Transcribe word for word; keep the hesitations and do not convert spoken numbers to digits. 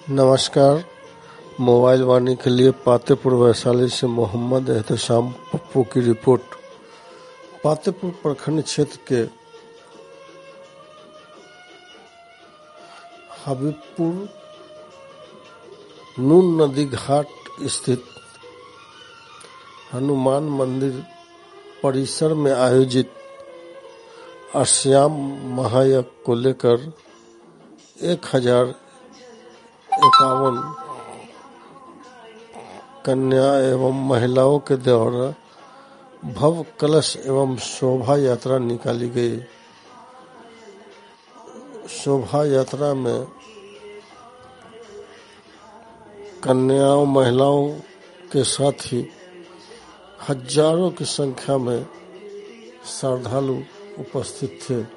नमस्कार। मोबाइल वाणी के लिए पातेपुर वैशाली से मोहम्मद एहतशाम पप्पू की रिपोर्ट। पातेपुर प्रखंड क्षेत्र के हबीबपुर नून नदी घाट स्थित हनुमान मंदिर परिसर में आयोजित अष्टयाम महायज्ञ को लेकर एक हजार इक्यावन कन्या एवं महिलाओं के द्वारा भव्य कलश एवं शोभा यात्रा निकाली गई। शोभा यात्रा में कन्याओं महिलाओं के साथ ही हजारों की संख्या में श्रद्धालु उपस्थित थे।